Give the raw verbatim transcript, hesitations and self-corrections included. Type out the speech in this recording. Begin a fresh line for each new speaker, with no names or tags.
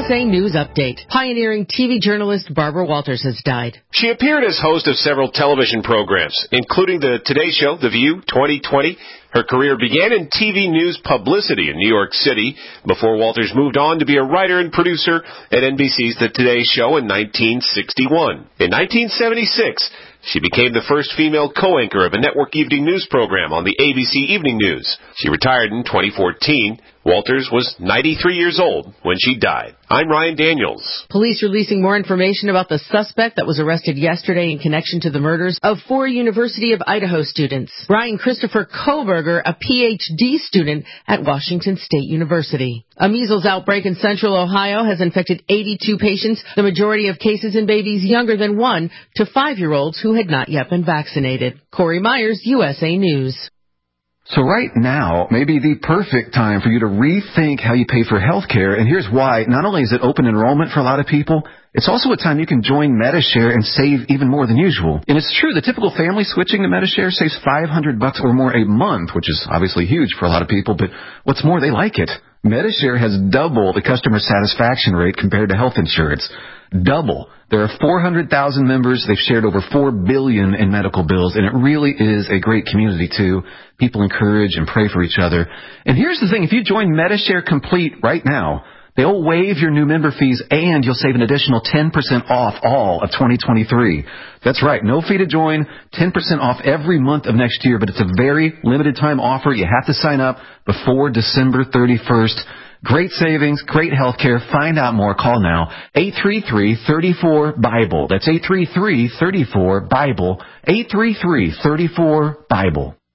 S A News Update. Pioneering T V journalist Barbara Walters has died.
She appeared as host of several television programs, including the Today Show, The View, twenty twenty. Her career began in T V news publicity in New York City before Walters moved on to be a writer and producer at N B C's The Today Show in nineteen sixty-one. In nineteen seventy-six, she became the first female co-anchor of a network evening news program on the A B C Evening News. She retired in twenty fourteen. Walters was ninety-three years old when she died. I'm Ryan Daniels.
Police releasing more information about the suspect that was arrested yesterday in connection to the murders of four University of Idaho students. Brian Christopher Koberger, a P H D student at Washington State University. A measles outbreak in central Ohio has infected eighty-two patients, the majority of cases in babies younger than one to five-year-olds who had not yet been vaccinated. Corey Myers, U S A News.
So right now may be the perfect time for you to rethink how you pay for health care, and here's why. Not only is it open enrollment for a lot of people, it's also a time you can join Medi-Share and save even more than usual. And it's true, the typical family switching to Medi-Share saves five hundred bucks or more a month, which is obviously huge for a lot of people, but what's more, they like it. Medi-Share has double the customer satisfaction rate compared to health insurance. Double. There are four hundred thousand members. They've shared over four billion dollars in medical bills, and it really is a great community, too. People encourage and pray for each other. And here's the thing. If you join Medi-Share Complete right now, they'll waive your new member fees, and you'll save an additional ten percent off all of twenty twenty-three. That's right. No fee to join, ten percent off every month of next year, but it's a very limited time offer. You have to sign up before December thirty-first. Great savings, great health care. Find out more. Call now. eight three three, three four, BIBLE. That's eight three three, three four, BIBLE. eight three three, three four, BIBLE.